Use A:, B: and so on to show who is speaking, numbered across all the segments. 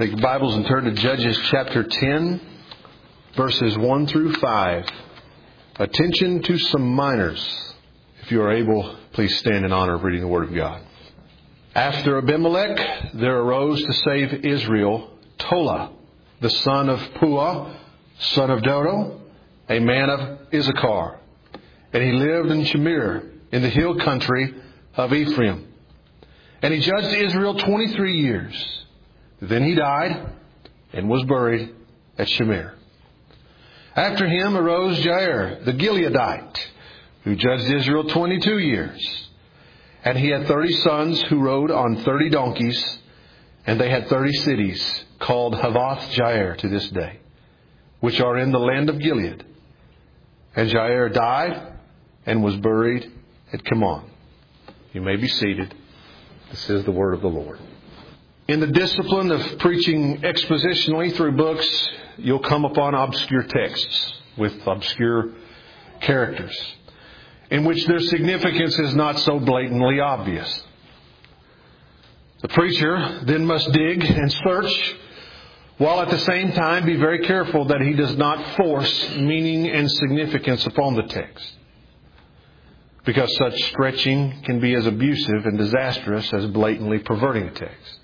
A: Take your Bibles and turn to Judges chapter 10, verses 1 through 5. Attention to some minors. If you are able, please stand in honor of reading the Word of God. After Abimelech, there arose to save Israel Tola, the son of Puah, son of Dodo, a man of Issachar. And he lived in Shamir, in the hill country of Ephraim. And he judged Israel 23 years. Then he died and was buried at Shamir. After him arose Jair, the Gileadite, who judged Israel 22 years. And he had 30 sons who rode on 30 donkeys, and they had 30 cities called Havoth Jair to this day, which are in the land of Gilead. And Jair died and was buried at Kamon. You may be seated. This is the word of the Lord. In the discipline of preaching expositionally through books, you'll come upon obscure texts with obscure characters, in which their significance is not so blatantly obvious. The preacher then must dig and search, while at the same time be very careful that he does not force meaning and significance upon the text, because such stretching can be as abusive and disastrous as blatantly perverting a text.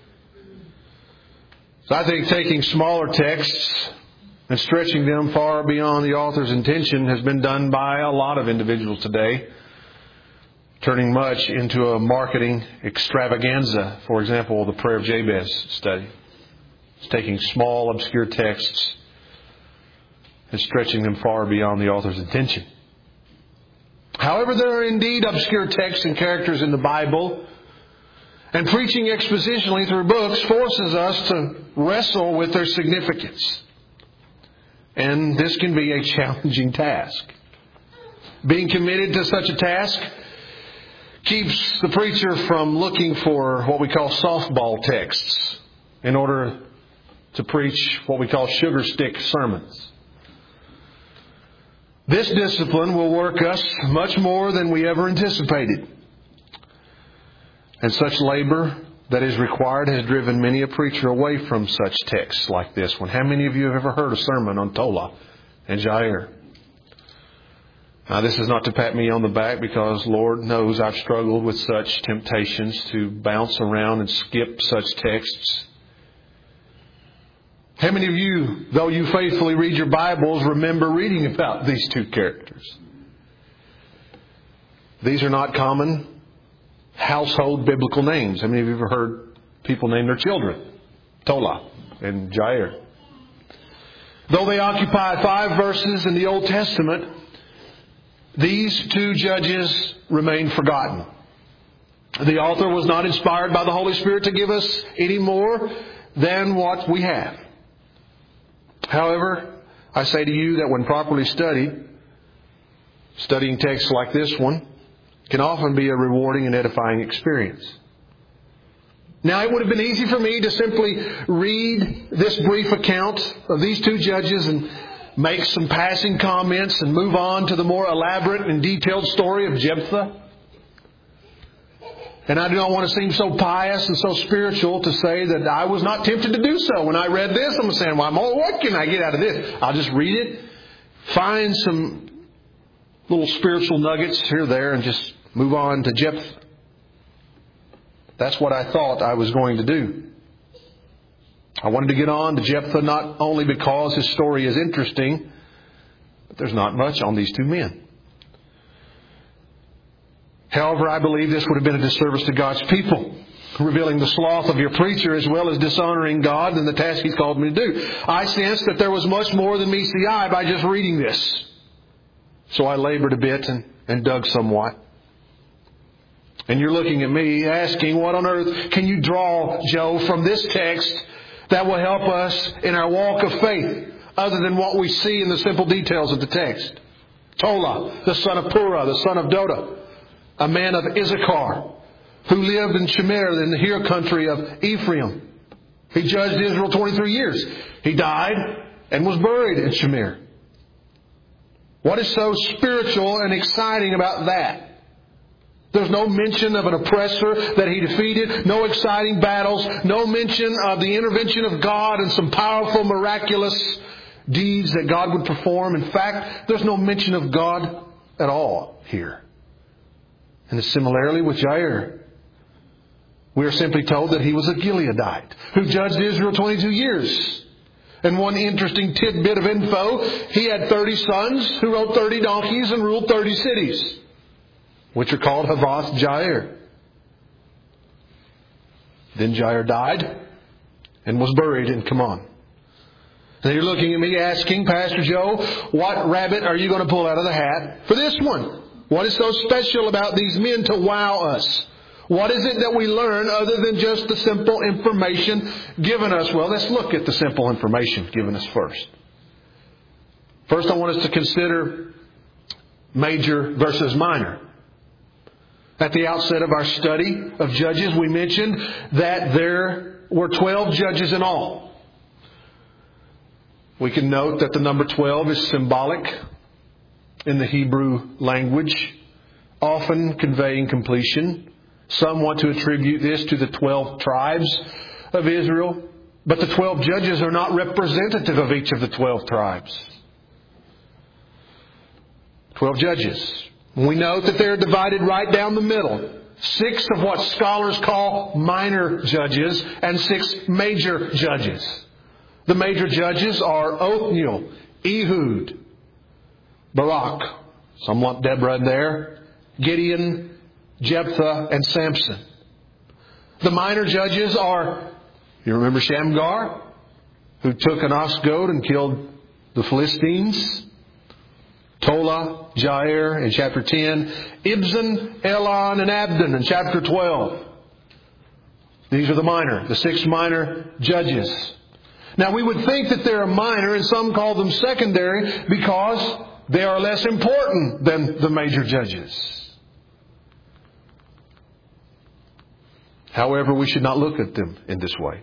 A: So I think taking smaller texts and stretching them far beyond the author's intention has been done by a lot of individuals today, turning much into a marketing extravaganza. For example, the Prayer of Jabez study. It's taking small, obscure texts and stretching them far beyond the author's intention. However, there are indeed obscure texts and characters in the Bible, and preaching expositionally through books forces us to wrestle with their significance. And this can be a challenging task. Being committed to such a task keeps the preacher from looking for what we call softball texts in order to preach what we call sugar stick sermons. This discipline will work us much more than we ever anticipated. And such labor that is required has driven many a preacher away from such texts like this one. How many of you have ever heard a sermon on Tola and Jair? Now, this is not to pat me on the back, because Lord knows I've struggled with such temptations to bounce around and skip such texts. How many of you, though you faithfully read your Bibles, remember reading about these two characters? These are not common household biblical names. How many of you have ever heard people name their children Tola and Jair? Though they occupy 5 verses in the Old Testament, these two judges remain forgotten. The author was not inspired by the Holy Spirit to give us any more than what we have. However, I say to you that when properly studied, studying texts like this one can often be a rewarding and edifying experience. Now, it would have been easy for me to simply read this brief account of these two judges and make some passing comments and move on to the more elaborate and detailed story of Jephthah. And I do not want to seem so pious and so spiritual to say that I was not tempted to do so. When I read this, I'm saying, well, what can I get out of this? I'll just read it, find some little spiritual nuggets here or there, and just move on to Jephthah. That's what I thought I was going to do. I wanted to get on to Jephthah not only because his story is interesting, but there's not much on these two men. However, I believe this would have been a disservice to God's people, revealing the sloth of your preacher as well as dishonoring God in the task He's called me to do. I sensed that there was much more than meets the eye by just reading this. So I labored a bit and dug somewhat. And you're looking at me asking, what on earth can you draw, Joe, from this text that will help us in our walk of faith, other than what we see in the simple details of the text? Tola, the son of Puah, the son of Dodo, a man of Issachar, who lived in Shamir, in the hill country of Ephraim. He judged Israel 23 years. He died and was buried in Shamir. What is so spiritual and exciting about that? There's no mention of an oppressor that he defeated, no exciting battles, no mention of the intervention of God and some powerful, miraculous deeds that God would perform. In fact, there's no mention of God at all here. And similarly with Jair, we are simply told that he was a Gileadite who judged Israel 22 years. And one interesting tidbit of info, he had 30 sons who rode 30 donkeys and ruled 30 cities, which are called Havoth Jair. Then Jair died and was buried in Kaman. And you're looking at me asking, Pastor Joe, what rabbit are you going to pull out of the hat for this one? What is so special about these men to wow us? What is it that we learn other than just the simple information given us? Well, let's look at the simple information given us first. First, I want us to consider major versus minor. At the outset of our study of Judges, we mentioned that there were 12 judges in all. We can note that the number 12 is symbolic in the Hebrew language, often conveying completion. Some want to attribute this to the 12 tribes of Israel, but the 12 judges are not representative of each of the 12 tribes. 12 judges. We note that they're divided right down the middle. 6 of what scholars call minor judges and 6 major judges. The major judges are Othniel, Ehud, Barak, somewhat Deborah in there, Gideon, Jephthah, and Samson. The minor judges are, you remember Shamgar, who took an ox goad and killed the Philistines. Tola, Jair in chapter 10. Ibzan, Elon, and Abdon in chapter 12. These are the 6 minor judges. Now we would think that they're minor, and some call them secondary because they are less important than the major judges. However, we should not look at them in this way.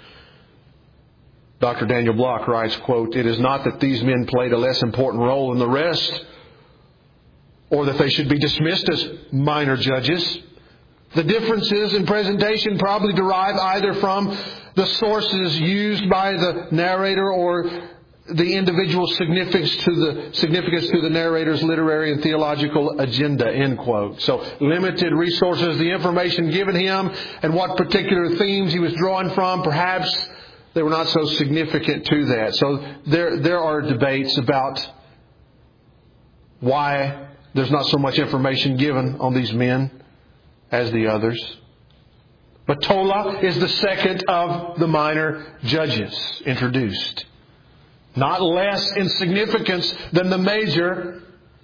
A: Dr. Daniel Block writes, quote, "It is not that these men played a less important role than the rest, or that they should be dismissed as minor judges. The differences in presentation probably derive either from the sources used by the narrator or the individual significance to the narrator's literary and theological agenda," end quote. So limited resources, the information given him, and what particular themes he was drawing from, perhaps they were not so significant to that. So there are debates about why there's not so much information given on these men as the others. But Tola is the second of the minor judges introduced. Not less in significance than the major,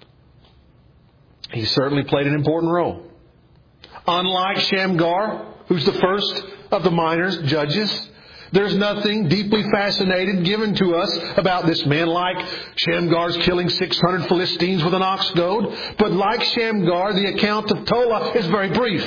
A: he certainly played an important role. Unlike Shamgar, who's the first of the minor judges, there's nothing deeply fascinating given to us about this man, like Shamgar's killing 600 Philistines with an ox goad. But like Shamgar, the account of Tola is very brief.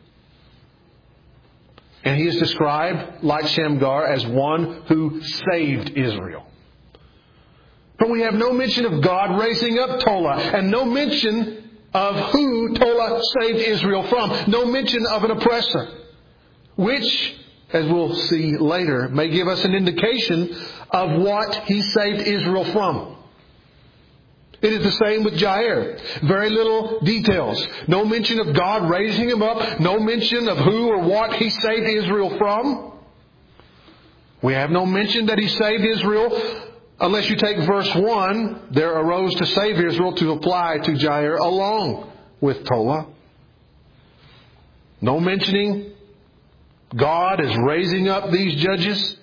A: And he is described, like Shamgar, as one who saved Israel. But we have no mention of God raising up Tola, and no mention of who Tola saved Israel from. No mention of an oppressor, which, as we'll see later, may give us an indication of what he saved Israel from. It is the same with Jair. Very little details. No mention of God raising him up. No mention of who or what he saved Israel from. We have no mention that he saved Israel, unless you take verse 1, there arose to save Israel, to apply to Jair along with Tola. No mentioning God is raising up these judges.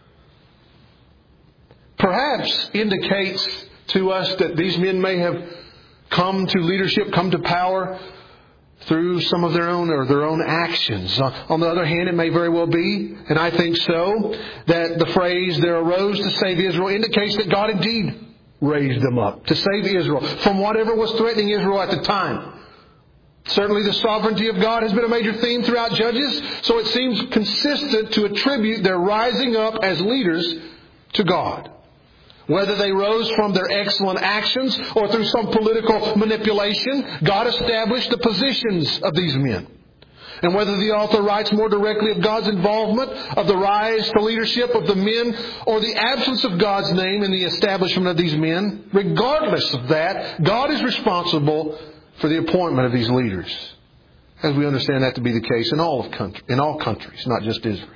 A: Perhaps indicates to us that these men may have come to leadership, come to power through some of their own actions. On the other hand, it may very well be, and I think so, that the phrase, there arose to save Israel, indicates that God indeed raised them up to save Israel from whatever was threatening Israel at the time. Certainly the sovereignty of God has been a major theme throughout Judges, so it seems consistent to attribute their rising up as leaders to God. Whether they rose from their excellent actions or through some political manipulation, God established the positions of these men. And whether the author writes more directly of God's involvement, of the rise to leadership of the men, or the absence of God's name in the establishment of these men, regardless of that, God is responsible for the appointment of these leaders. As we understand that to be the case in all countries, not just Israel.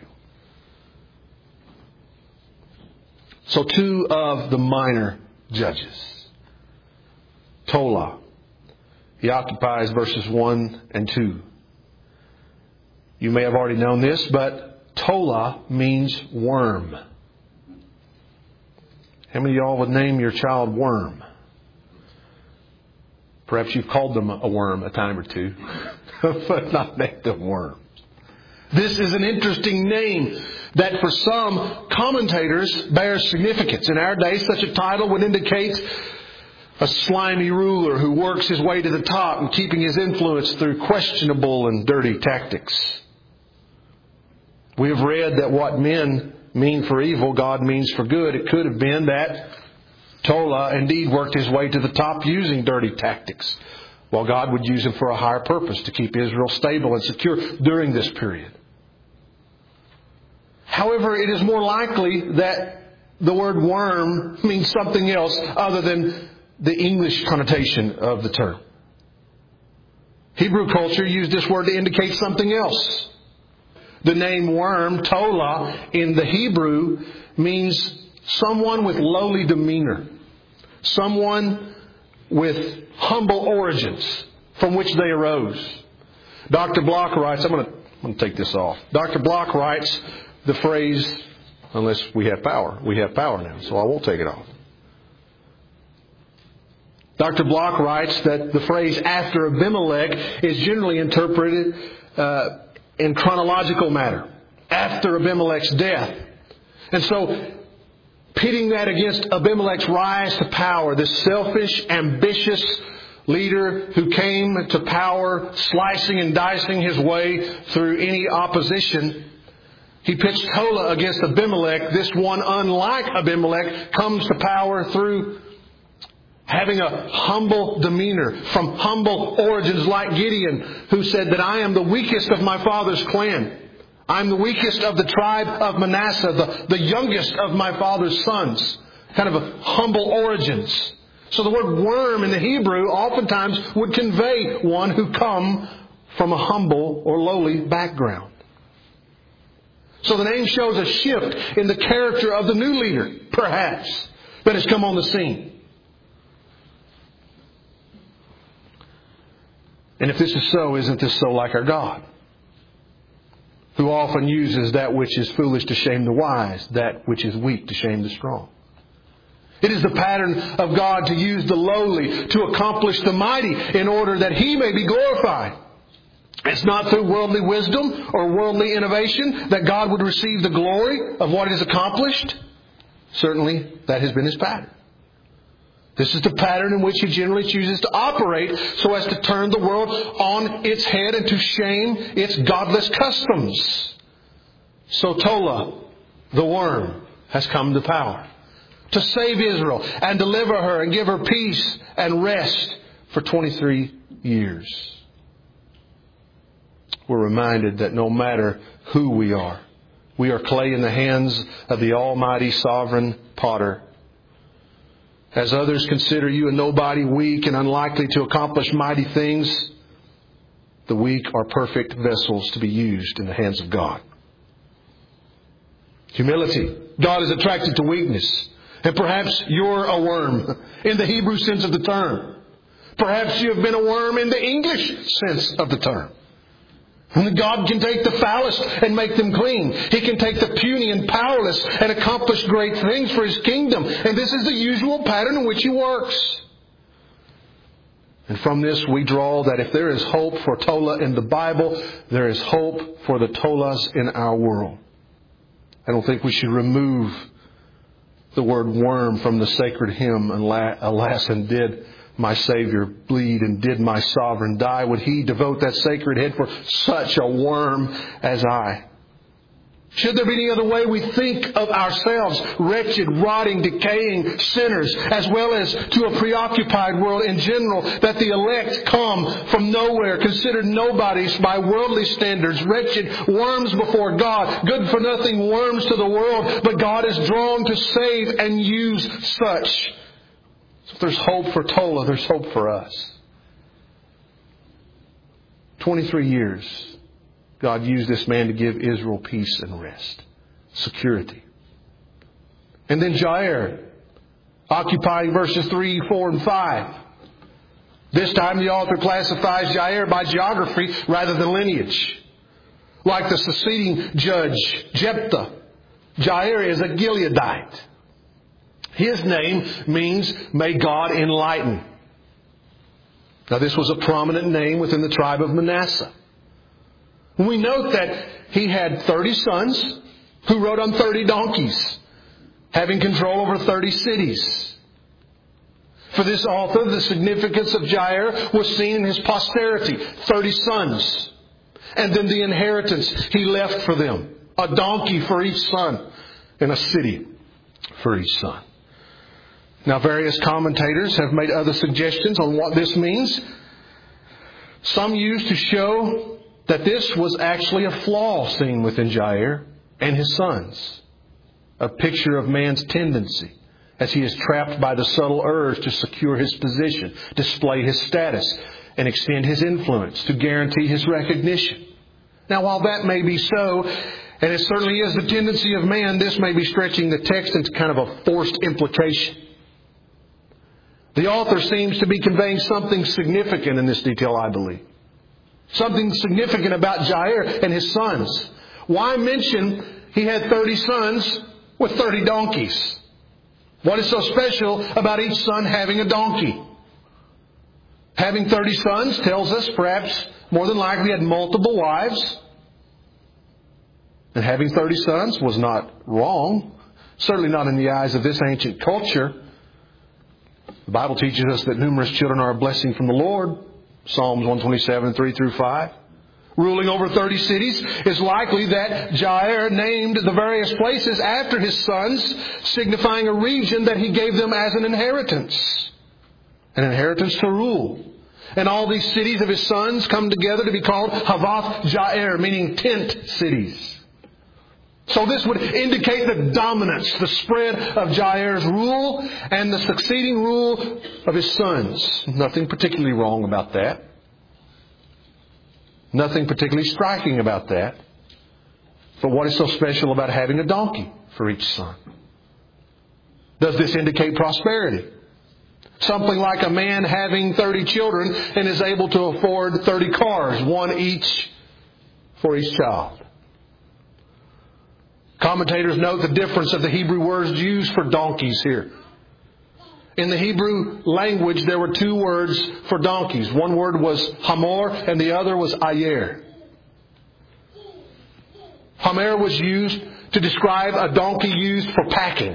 A: So 2 of the minor judges. Tola. He occupies verses 1 and 2. You may have already known this, but Tola means worm. How many of y'all would name your child Worm? Perhaps you've called them a worm a time or two, but not named them worms. This is an interesting name that for some commentators bears significance. In our day, such a title would indicate a slimy ruler who works his way to the top and keeping his influence through questionable and dirty tactics. We have read that what men mean for evil, God means for good. It could have been that Tola indeed worked his way to the top using dirty tactics, while God would use him for a higher purpose, to keep Israel stable and secure during this period. However, it is more likely that the word worm means something else other than the English connotation of the term. Hebrew culture used this word to indicate something else. The name worm, Tola, in the Hebrew means someone with lowly demeanor. Someone with humble origins from which they arose. Dr. Block writes, I'm going to take this off. Dr. Block writes the phrase, unless we have power. We have power now, so I won't take it off. Dr. Block writes that the phrase after Abimelech is generally interpreted in chronological matter, after Abimelech's death. And so, pitting that against Abimelech's rise to power, this selfish, ambitious leader who came to power, slicing and dicing his way through any opposition, he pitched Tola against Abimelech. This one, unlike Abimelech, comes to power through having a humble demeanor, from humble origins, like Gideon, who said that I am the weakest of my father's clan. I'm the weakest of the tribe of Manasseh, the youngest of my father's sons. Kind of a humble origins. So the word worm in the Hebrew oftentimes would convey one who come from a humble or lowly background. So the name shows a shift in the character of the new leader, perhaps, that has come on the scene. And if this is so, isn't this so like our God, who often uses that which is foolish to shame the wise, that which is weak to shame the strong? It is the pattern of God to use the lowly to accomplish the mighty in order that He may be glorified. It's not through worldly wisdom or worldly innovation that God would receive the glory of what is accomplished. Certainly, that has been His pattern. This is the pattern in which He generally chooses to operate so as to turn the world on its head and to shame its godless customs. So Tola, the worm, has come to power to save Israel and deliver her and give her peace and rest for 23 years. We're reminded that no matter who we are clay in the hands of the Almighty Sovereign Potter. As others consider you a nobody, weak and unlikely to accomplish mighty things, the weak are perfect vessels to be used in the hands of God. Humility. God is attracted to weakness. And perhaps you're a worm in the Hebrew sense of the term. Perhaps you have been a worm in the English sense of the term. And God can take the foulest and make them clean. He can take the puny and powerless and accomplish great things for His kingdom. And this is the usual pattern in which He works. And from this we draw that if there is hope for Tola in the Bible, there is hope for the Tolas in our world. I don't think we should remove the word worm from the sacred hymn, alas, and did my Savior bleed and did my Sovereign die? Would He devote that sacred head for such a worm as I? Should there be any other way, we think of ourselves, wretched, rotting, decaying sinners, as well as to a preoccupied world in general, that the elect come from nowhere, considered nobodies by worldly standards, wretched worms before God, good-for-nothing worms to the world, but God is drawn to save and use such. So if there's hope for Tola, there's hope for us. 23 years. God used this man to give Israel peace and rest, security. And then Jair, occupying verses 3, 4, and 5. This time the author classifies Jair by geography rather than lineage. Like the succeeding judge, Jephthah, Jair is a Gileadite. His name means, may God enlighten. Now this was a prominent name within the tribe of Manasseh. We note that he had 30 sons who rode on 30 donkeys, having control over 30 cities. For this author, the significance of Jair was seen in his posterity, 30 sons. And then the inheritance he left for them, a donkey for each son and a city for each son. Now various commentators have made other suggestions on what this means. Some used to show that this was actually a flaw seen within Jair and his sons. A picture of man's tendency as he is trapped by the subtle urge to secure his position, display his status, and extend his influence to guarantee his recognition. Now while that may be so, and it certainly is the tendency of man, this may be stretching the text into kind of a forced implication. The author seems to be conveying something significant in this detail, I believe. Something significant about Jair and his sons. Why mention he had 30 sons with 30 donkeys? What is so special about each son having a donkey? Having 30 sons tells us perhaps more than likely he had multiple wives. And having 30 sons was not wrong. Certainly not in the eyes of this ancient culture. The Bible teaches us that numerous children are a blessing from the Lord. Psalms 127, 3 through 5. Ruling over 30 cities, is likely that Jair named the various places after his sons, signifying a region that he gave them as an inheritance. An inheritance to rule. And all these cities of his sons come together to be called Havoth Jair, meaning tent cities. So this would indicate the dominance, the spread of Jair's rule and the succeeding rule of his sons. Nothing particularly wrong about that. Nothing particularly striking about that. But what is so special about having a donkey for each son? Does this indicate prosperity? Something like a man having 30 children and is able to afford 30 cars, one each for each child. Commentators note the difference of the Hebrew words used for donkeys here. In the Hebrew language, there were two words for donkeys. One word was hamor and the other was ayer. Hamor was used to describe a donkey used for packing.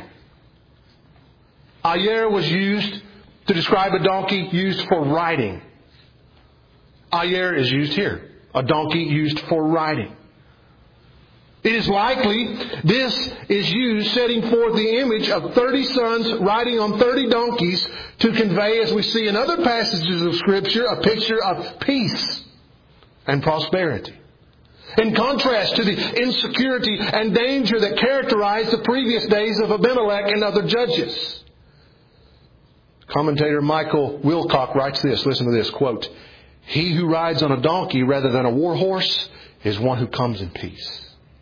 A: Ayer was used to describe a donkey used for riding. Ayer is used here. A donkey used for riding. It is likely this is used setting forth the image of 30 sons riding on 30 donkeys to convey, as we see in other passages of Scripture, a picture of peace and prosperity. In contrast to the insecurity and danger that characterized the previous days of Abimelech and other judges. Commentator Michael Wilcock writes this, listen to this, quote, "He who rides on a donkey rather than a war horse is one who comes in peace."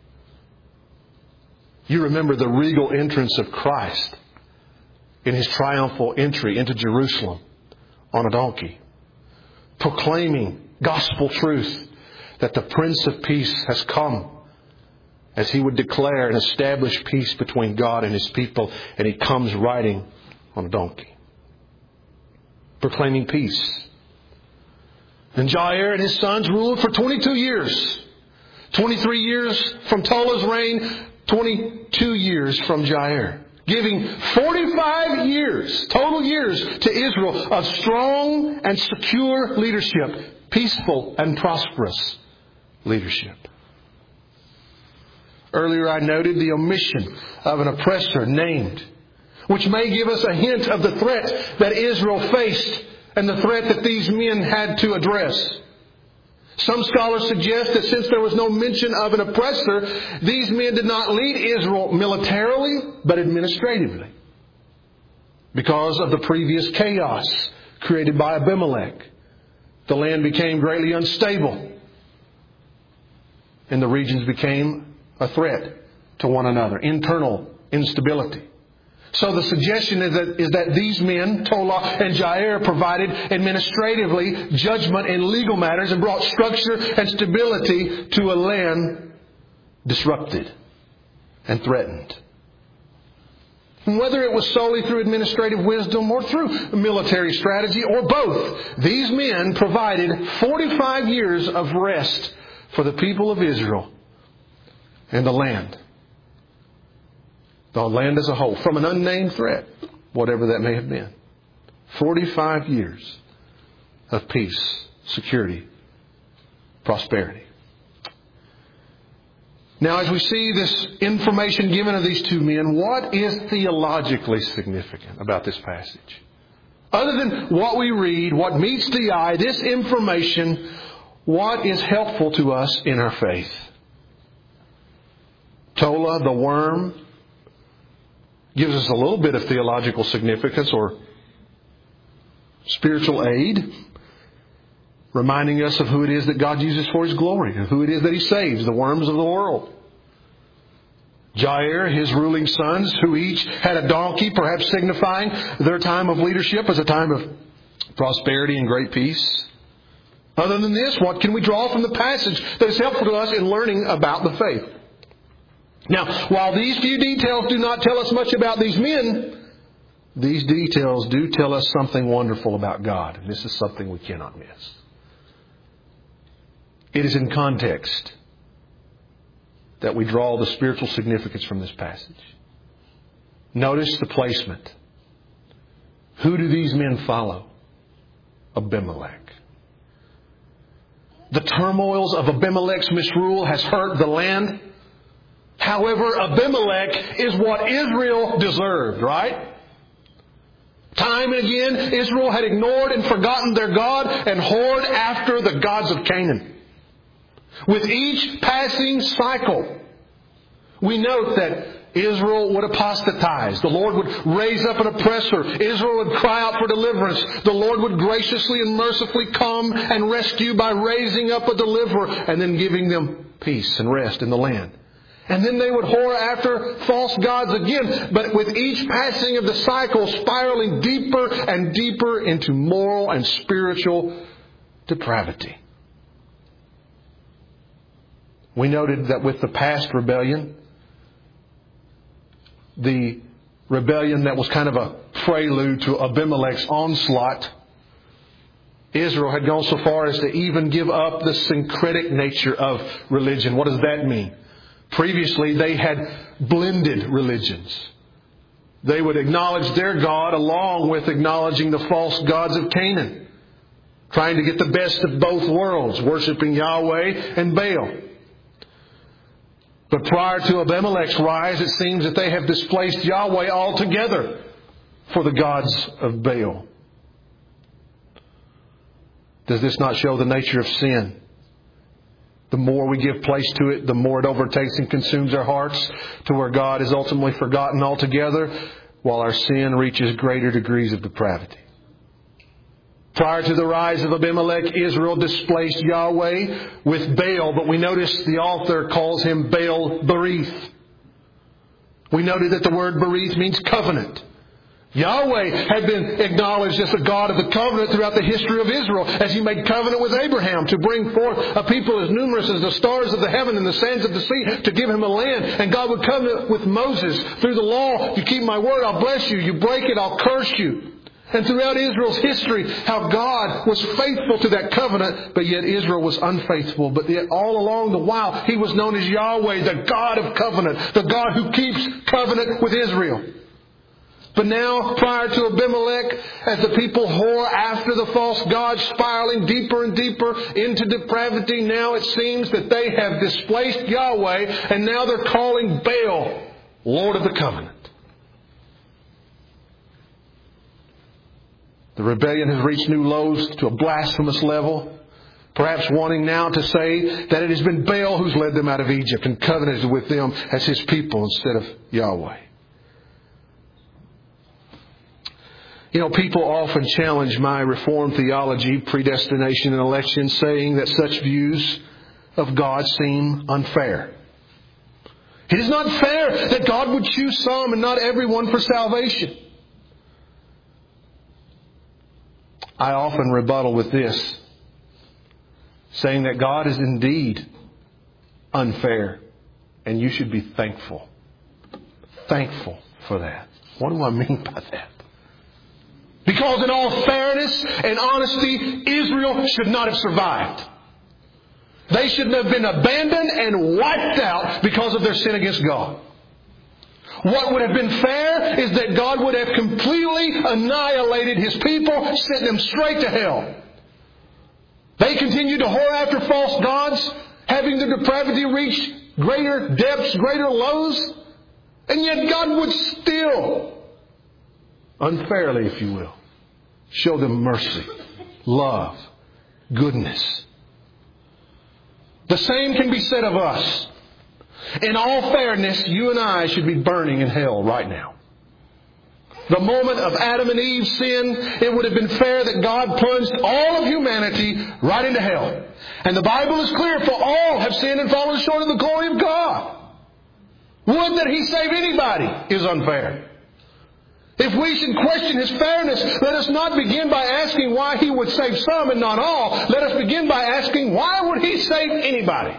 A: You remember the regal entrance of Christ in His triumphal entry into Jerusalem on a donkey, proclaiming gospel truth that the Prince of Peace has come, as He would declare and establish peace between God and His people, and He comes riding on a donkey, proclaiming peace. And Jair and his sons ruled for 22 years. 23 years from Tola's reign, 22 years from Jair, giving 45 years, total years, to Israel of strong and secure leadership, peaceful and prosperous leadership. Earlier I noted the omission of an oppressor named, which may give us a hint of the threat that Israel faced and the threat that these men had to address. Some scholars suggest that since there was no mention of an oppressor, these men did not lead Israel militarily, but administratively, because of the previous chaos created by Abimelech. The land became greatly unstable, and the regions became a threat to one another, internal instability. So the suggestion is that these men, Tola and Jair, provided administratively judgment in legal matters and brought structure and stability to a land disrupted and threatened. Whether it was solely through administrative wisdom or through military strategy or both, these men provided 45 years of rest for the people of Israel and the land. The land as a whole, from an unnamed threat, whatever that may have been. 45 years of peace, security, prosperity. Now, as we see this information given of these two men, what is theologically significant about this passage? Other than what we read, what meets the eye, this information, what is helpful to us in our faith? Tola, the worm, gives us a little bit of theological significance or spiritual aid, reminding us of who it is that God uses for His glory and who it is that He saves, the worms of the world. Jair, his ruling sons, who each had a donkey, perhaps signifying their time of leadership as a time of prosperity and great peace. Other than this, what can we draw from the passage that is helpful to us in learning about the faith? Now, while these few details do not tell us much about these men, these details do tell us something wonderful about God. And this is something we cannot miss. It is in context that we draw the spiritual significance from this passage. Notice the placement. Who do these men follow? Abimelech. The turmoils of Abimelech's misrule has hurt the land. However, Abimelech is what Israel deserved, right? Time and again, Israel had ignored and forgotten their God and whored after the gods of Canaan. With each passing cycle, we note that Israel would apostatize. The Lord would raise up an oppressor. Israel would cry out for deliverance. The Lord would graciously and mercifully come and rescue by raising up a deliverer and then giving them peace and rest in the land. And then they would whore after false gods again, but with each passing of the cycle spiraling deeper and deeper into moral and spiritual depravity. We noted that with the past rebellion, the rebellion that was kind of a prelude to Abimelech's onslaught, Israel had gone so far as to even give up the syncretic nature of religion. What does that mean? Previously, they had blended religions. They would acknowledge their God along with acknowledging the false gods of Canaan, trying to get the best of both worlds, worshiping Yahweh and Baal. But prior to Abimelech's rise, it seems that they have displaced Yahweh altogether for the gods of Baal. Does this not show the nature of sin? The more we give place to it, the more it overtakes and consumes our hearts to where God is ultimately forgotten altogether, while our sin reaches greater degrees of depravity. Prior to the rise of Abimelech, Israel displaced Yahweh with Baal, but we notice the author calls him Baal Berith. We noted that the word Berith means covenant. Yahweh had been acknowledged as the God of the covenant throughout the history of Israel, as He made covenant with Abraham to bring forth a people as numerous as the stars of the heaven and the sands of the sea, to give him a land. And God would covenant with Moses through the law. You keep my word, I'll bless you. You break it, I'll curse you. And throughout Israel's history, how God was faithful to that covenant, but yet Israel was unfaithful. But yet all along the while, He was known as Yahweh, the God of covenant, the God who keeps covenant with Israel. But now, prior to Abimelech, as the people whore after the false gods, spiraling deeper and deeper into depravity, now it seems that they have displaced Yahweh, and now they're calling Baal Lord of the Covenant. The rebellion has reached new lows to a blasphemous level, perhaps wanting now to say that it has been Baal who's led them out of Egypt and covenanted with them as His people instead of Yahweh. You know, people often challenge my Reformed theology, predestination and election, saying that such views of God seem unfair. It is not fair that God would choose some and not everyone for salvation. I often rebuttal with this, saying that God is indeed unfair, and you should be thankful. Thankful for that. What do I mean by that? Because in all fairness and honesty, Israel should not have survived. They should have been abandoned and wiped out because of their sin against God. What would have been fair is that God would have completely annihilated His people, sent them straight to hell. They continued to whore after false gods, having their depravity reach greater depths, greater lows, and yet God would still, unfairly, if you will, show them mercy, love, goodness. The same can be said of us. In all fairness, you and I should be burning in hell right now. The moment of Adam and Eve's sin, it would have been fair that God plunged all of humanity right into hell. And the Bible is clear, for all have sinned and fallen short of the glory of God. Would that He save anybody is unfair. If we should question His fairness, let us not begin by asking why He would save some and not all. Let us begin by asking, why would He save anybody?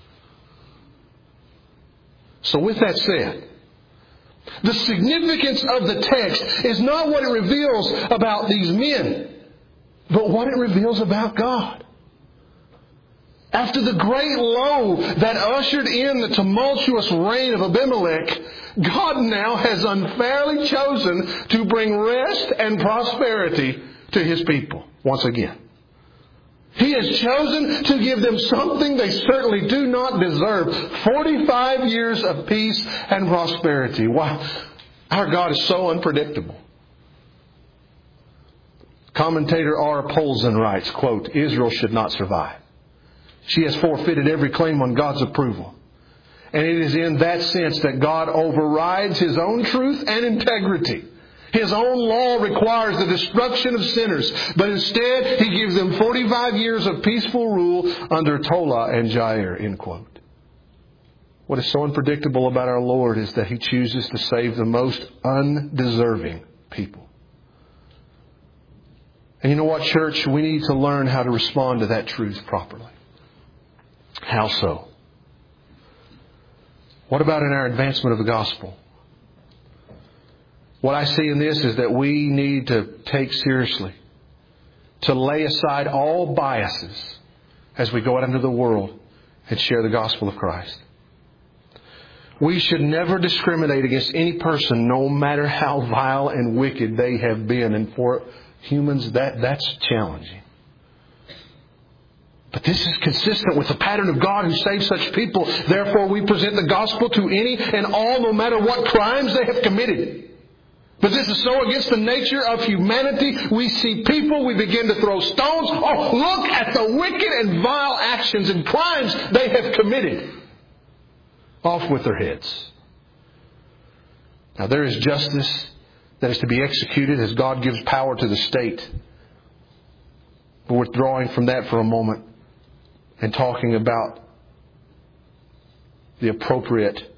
A: So with that said, the significance of the text is not what it reveals about these men, but what it reveals about God. After the great low that ushered in the tumultuous reign of Abimelech, God now has unfairly chosen to bring rest and prosperity to His people once again. He has chosen to give them something they certainly do not deserve. 45 years of peace and prosperity. Wow, our God is so unpredictable. Commentator R. Polzin writes, quote, Israel should not survive. She has forfeited every claim on God's approval. And it is in that sense that God overrides His own truth and integrity. His own law requires the destruction of sinners, but instead He gives them 45 years of peaceful rule under Tola and Jair, end quote. What is so unpredictable about our Lord is that He chooses to save the most undeserving people. And you know what, church? We need to learn how to respond to that truth properly. How so? What about in our advancement of the gospel? What I see in this is that we need to take seriously, to lay aside all biases as we go out into the world and share the gospel of Christ. We should never discriminate against any person, no matter how vile and wicked they have been. And for humans, that's challenging. But this is consistent with the pattern of God who saves such people. Therefore, we present the gospel to any and all, no matter what crimes they have committed. But this is so against the nature of humanity. We see people, we begin to throw stones. Oh, look at the wicked and vile actions and crimes they have committed. Off with their heads. Now, there is justice that is to be executed as God gives power to the state. But we're withdrawing from that for a moment and talking about the appropriate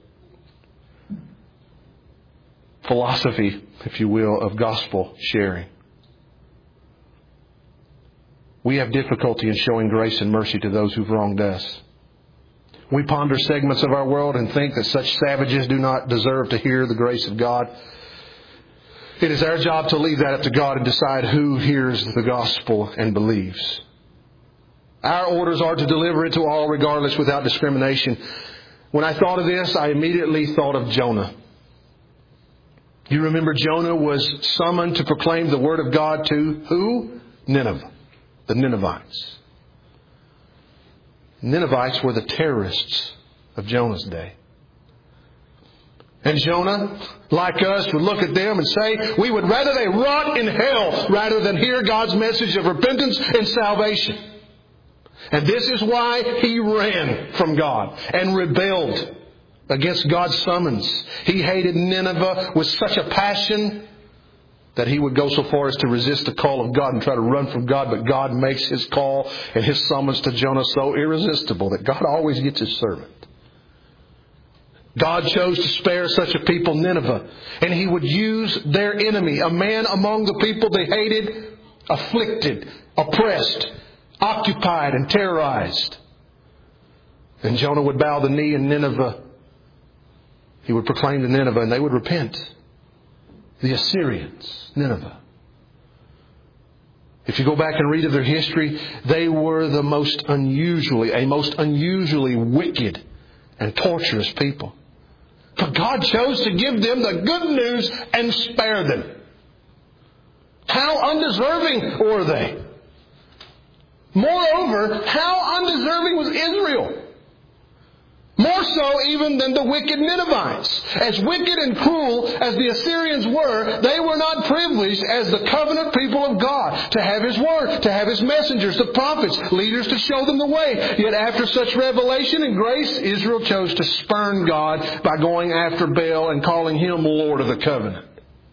A: philosophy, if you will, of gospel sharing. We have difficulty in showing grace and mercy to those who've wronged us. We ponder segments of our world and think that such savages do not deserve to hear the grace of God. It is our job to leave that up to God and decide who hears the gospel and believes. Our orders are to deliver it to all regardless, without discrimination. When I thought of this, I immediately thought of Jonah. You remember Jonah was summoned to proclaim the Word of God to who? Nineveh. The Ninevites. Ninevites were the terrorists of Jonah's day. And Jonah, like us, would look at them and say, we would rather they rot in hell rather than hear God's message of repentance and salvation. And this is why he ran from God and rebelled against God's summons. He hated Nineveh with such a passion that he would go so far as to resist the call of God and try to run from God. But God makes His call and His summons to Jonah so irresistible that God always gets His servant. God chose to spare such a people, Nineveh, and He would use their enemy, a man among the people they hated, afflicted, oppressed, occupied, and terrorized. And Jonah would bow the knee in Nineveh. He would proclaim to Nineveh, and they would repent. The Assyrians, Nineveh. If you go back and read of their history, they were a most unusually wicked and torturous people. But God chose to give them the good news and spare them. How undeserving were they? Moreover, how undeserving was Israel? More so even than the wicked Ninevites. As wicked and cruel as the Assyrians were, they were not privileged as the covenant people of God to have His Word, to have His messengers, the prophets, leaders to show them the way. Yet after such revelation and grace, Israel chose to spurn God by going after Baal and calling him Lord of the covenant.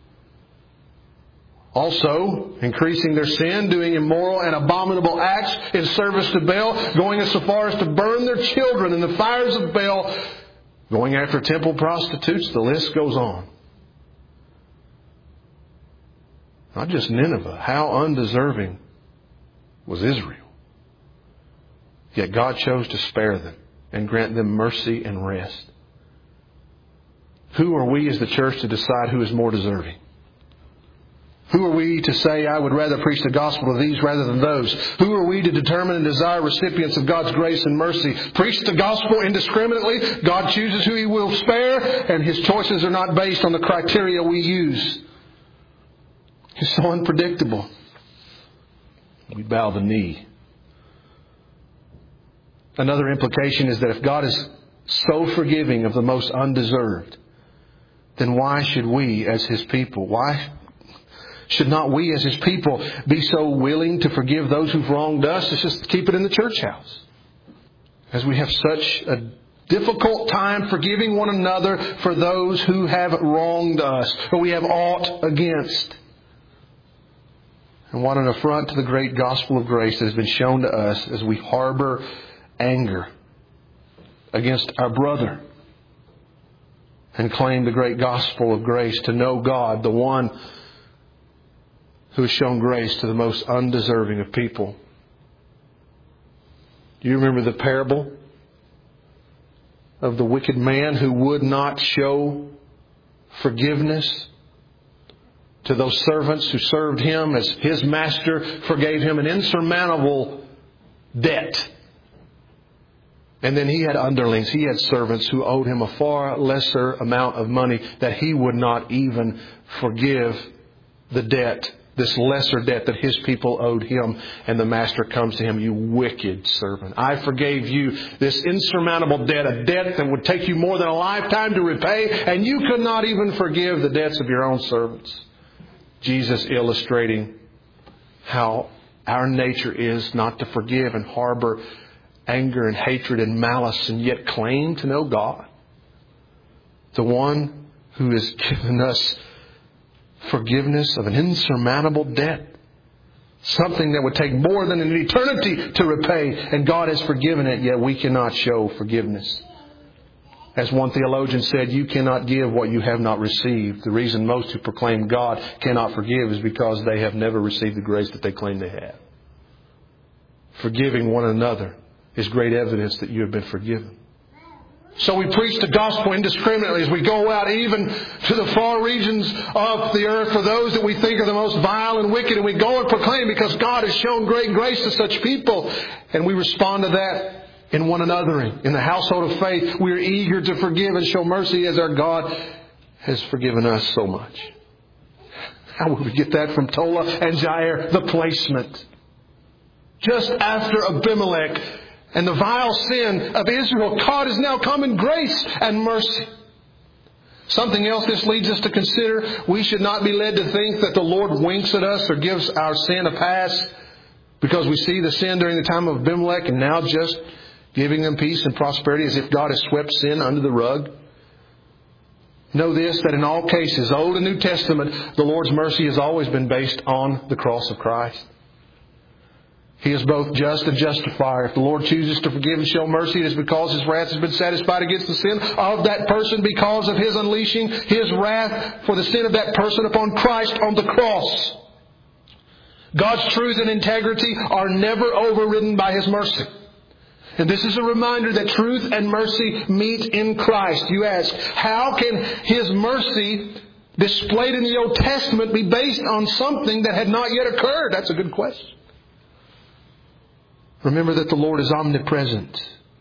A: Also, increasing their sin, doing immoral and abominable acts in service to Baal, going as far as to burn their children in the fires of Baal, going after temple prostitutes, the list goes on. Not just Nineveh, how undeserving was Israel. Yet God chose to spare them and grant them mercy and rest. Who are we as the church to decide who is more deserving? Who are we to say, I would rather preach the gospel to these rather than those? Who are we to determine and desire recipients of God's grace and mercy? Preach the gospel indiscriminately. God chooses who He will spare, and His choices are not based on the criteria we use. He's so unpredictable. We bow the knee. Another implication is that if God is so forgiving of the most undeserved, then why should we as His people, should not we as His people be so willing to forgive those who've wronged us? Let's just keep it in the church house. As we have such a difficult time forgiving one another for those who have wronged us or we have aught against. And what an affront to the great gospel of grace that has been shown to us as we harbor anger against our brother and claim the great gospel of grace to know God, the one who has shown grace to the most undeserving of people. Do you remember the parable of the wicked man who would not show forgiveness to those servants who served him as his master forgave him an insurmountable debt? And then he had underlings, he had servants who owed him a far lesser amount of money that he would not even forgive the debt, this lesser debt that his people owed him. And the master comes to him, you wicked servant, I forgave you this insurmountable debt, a debt that would take you more than a lifetime to repay, and you could not even forgive the debts of your own servants. Jesus illustrating how our nature is not to forgive and harbor anger and hatred and malice and yet claim to know God. The one who has given us forgiveness of an insurmountable debt. Something that would take more than an eternity to repay. And God has forgiven it, yet we cannot show forgiveness. As one theologian said, you cannot give what you have not received. The reason most who proclaim God cannot forgive is because they have never received the grace that they claim they have. Forgiving one another is great evidence that you have been forgiven. So we preach the gospel indiscriminately as we go out even to the far regions of the earth for those that we think are the most vile and wicked. And we go and proclaim because God has shown great grace to such people. And we respond to that in one another. In the household of faith, we are eager to forgive and show mercy as our God has forgiven us so much. How would we get that from Tola and Jair? The placement. Just after Abimelech and the vile sin of Israel, God has now come in grace and mercy. Something else this leads us to consider. We should not be led to think that the Lord winks at us or gives our sin a pass because we see the sin during the time of Abimelech and now just giving them peace and prosperity as if God has swept sin under the rug. Know this, that in all cases, Old and New Testament, the Lord's mercy has always been based on the cross of Christ. He is both just and justifier. If the Lord chooses to forgive and show mercy, it is because His wrath has been satisfied against the sin of that person because of His unleashing His wrath for the sin of that person upon Christ on the cross. God's truth and integrity are never overridden by His mercy. And this is a reminder that truth and mercy meet in Christ. You ask, how can His mercy displayed in the Old Testament be based on something that had not yet occurred? That's a good question. Remember that the Lord is omnipresent.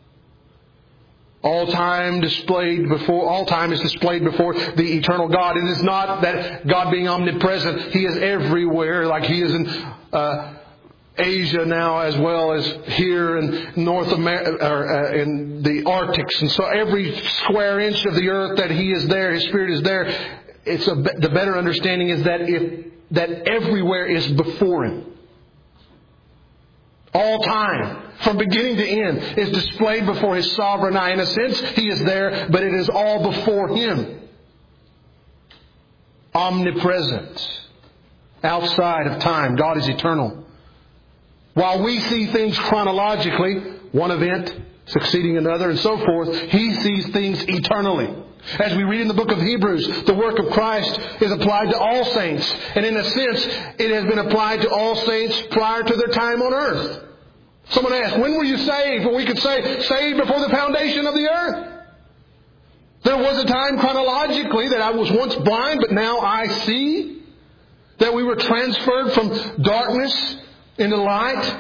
A: All time is displayed before the eternal God. It is not that God being omnipresent, He is everywhere, like He is in Asia now as well as here in North America, or in the Arctics. And so every square inch of the earth that He is there, His Spirit is there. The better understanding is that everywhere is before Him. All time, from beginning to end, is displayed before His sovereign eye. In a sense, He is there, but it is all before Him. Omnipresent. Outside of time. God is eternal. While we see things chronologically, one event succeeding another and so forth, He sees things eternally. As we read in the book of Hebrews, the work of Christ is applied to all saints. And in a sense, it has been applied to all saints prior to their time on earth. Someone asked, when were you saved? Well, we could say, saved before the foundation of the earth. There was a time chronologically that I was once blind, but now I see. That we were transferred from darkness into light.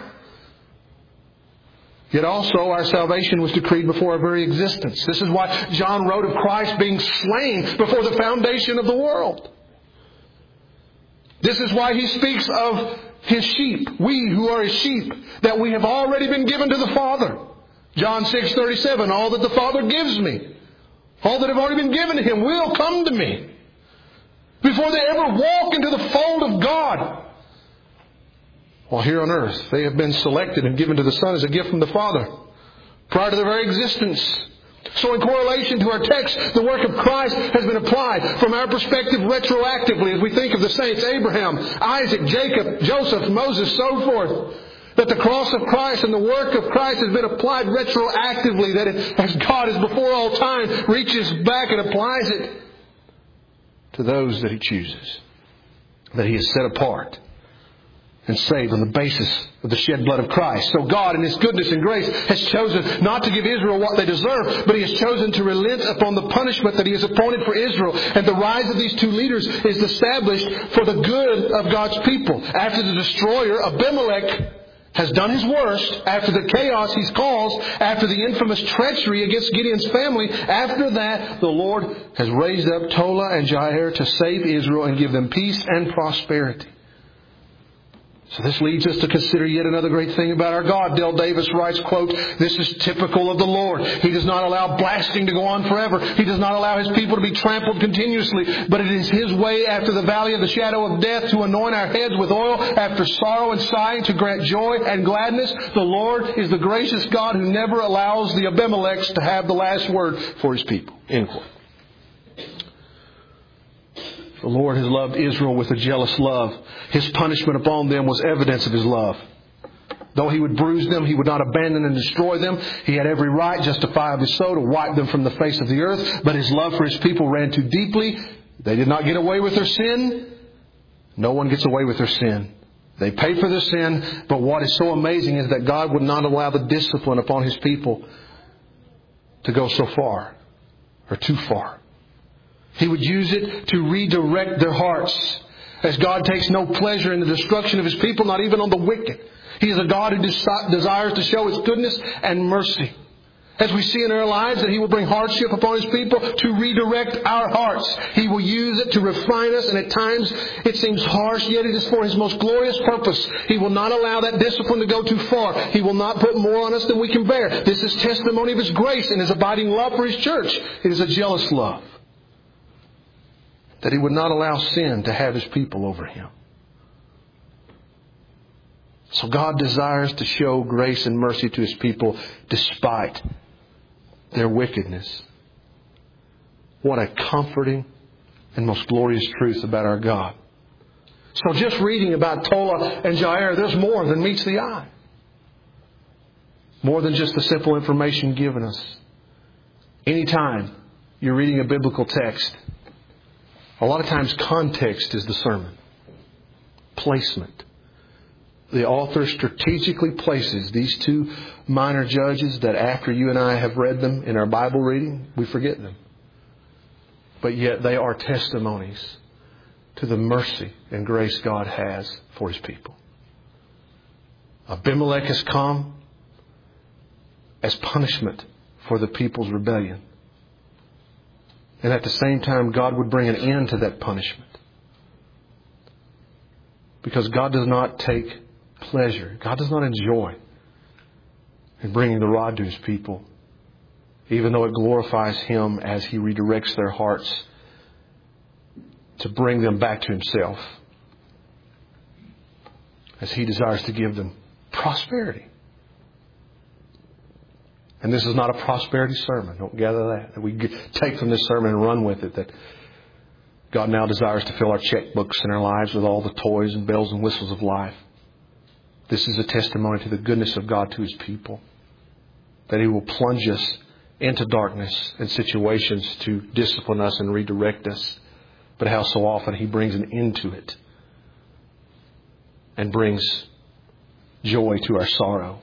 A: Yet also our salvation was decreed before our very existence. This is why John wrote of Christ being slain before the foundation of the world. This is why he speaks of His sheep, we who are His sheep, that we have already been given to the Father. John 6:37, all that the Father gives me, all that have already been given to Him will come to me. Before they ever walk into the fold of God. While here on earth, they have been selected and given to the Son as a gift from the Father, prior to their very existence. So in correlation to our text, the work of Christ has been applied from our perspective retroactively as we think of the saints, Abraham, Isaac, Jacob, Joseph, Moses, so forth. That the cross of Christ and the work of Christ has been applied retroactively. That it, as God is before all time, reaches back and applies it to those that He chooses. That He has set apart and saved on the basis of the shed blood of Christ. So God in His goodness and grace has chosen not to give Israel what they deserve, but He has chosen to relent upon the punishment that He has appointed for Israel. And the rise of these two leaders is established for the good of God's people. After the destroyer, Abimelech, has done his worst, after the chaos he's caused, after the infamous treachery against Gideon's family, after that, the Lord has raised up Tola and Jair to save Israel and give them peace and prosperity. So this leads us to consider yet another great thing about our God. Dale Davis writes, quote, "This is typical of the Lord. He does not allow blasting to go on forever. He does not allow His people to be trampled continuously. But it is His way after the valley of the shadow of death to anoint our heads with oil, after sorrow and sighing to grant joy and gladness. The Lord is the gracious God who never allows the Abimelechs to have the last word for His people." End quote. The Lord has loved Israel with a jealous love. His punishment upon them was evidence of His love. Though He would bruise them, He would not abandon and destroy them. He had every right, justifiably so, to wipe them from the face of the earth. But His love for His people ran too deeply. They did not get away with their sin. No one gets away with their sin. They pay for their sin. But what is so amazing is that God would not allow the discipline upon His people to go so far or too far. He would use it to redirect their hearts. As God takes no pleasure in the destruction of His people, not even on the wicked. He is a God who desires to show His goodness and mercy. As we see in our lives that He will bring hardship upon His people to redirect our hearts. He will use it to refine us, and at times it seems harsh, yet it is for His most glorious purpose. He will not allow that discipline to go too far. He will not put more on us than we can bear. This is testimony of His grace and His abiding love for His church. It is a jealous love. That He would not allow sin to have His people over Him. So God desires to show grace and mercy to His people despite their wickedness. What a comforting and most glorious truth about our God. So just reading about Tola and Jair, there's more than meets the eye. More than just the simple information given us. Anytime you're reading a biblical text, a lot of times context is the sermon. Placement. The author strategically places these two minor judges that after you and I have read them in our Bible reading, we forget them. But yet they are testimonies to the mercy and grace God has for His people. Abimelech has come as punishment for the people's rebellion. And at the same time, God would bring an end to that punishment. Because God does not take pleasure. God does not enjoy in bringing the rod to His people, even though it glorifies Him as He redirects their hearts to bring them back to Himself, as He desires to give them prosperity. And this is not a prosperity sermon. Don't gather that we take from this sermon and run with it, that God now desires to fill our checkbooks in our lives with all the toys and bells and whistles of life. This is a testimony to the goodness of God to His people. That He will plunge us into darkness and situations to discipline us and redirect us. But how so often He brings an end to it. And brings joy to our sorrow.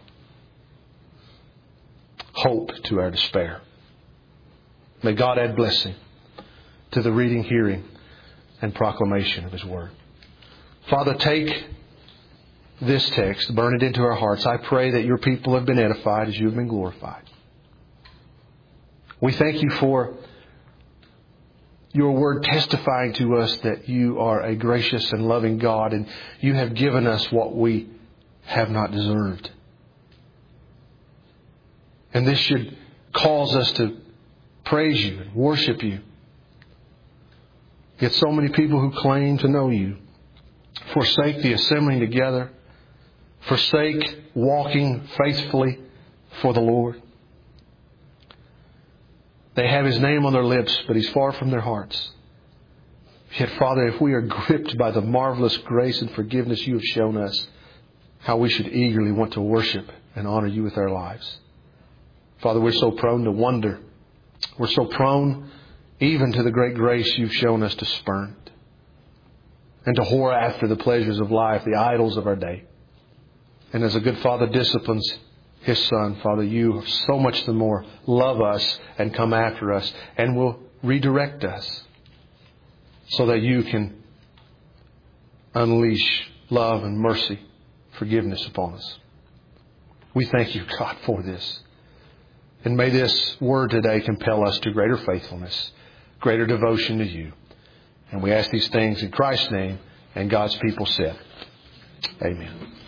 A: Hope to our despair. May God add blessing to the reading, hearing, and proclamation of His Word. Father, take this text, burn it into our hearts. I pray that Your people have been edified as You have been glorified. We thank You for Your Word testifying to us that You are a gracious and loving God, and You have given us what we have not deserved. And this should cause us to praise You and worship You. Yet so many people who claim to know You forsake the assembling together, forsake walking faithfully for the Lord. They have His name on their lips, but He's far from their hearts. Yet, Father, if we are gripped by the marvelous grace and forgiveness You have shown us, how we should eagerly want to worship and honor You with our lives. Father, we're so prone to wonder. We're so prone even to the great grace You've shown us to spurn it. And to whore after the pleasures of life, the idols of our day. And as a good Father disciplines His Son, Father, You so much the more love us and come after us and will redirect us so that You can unleash love and mercy, forgiveness upon us. We thank You, God, for this. And may this word today compel us to greater faithfulness, greater devotion to You. And we ask these things in Christ's name, and God's people said, Amen.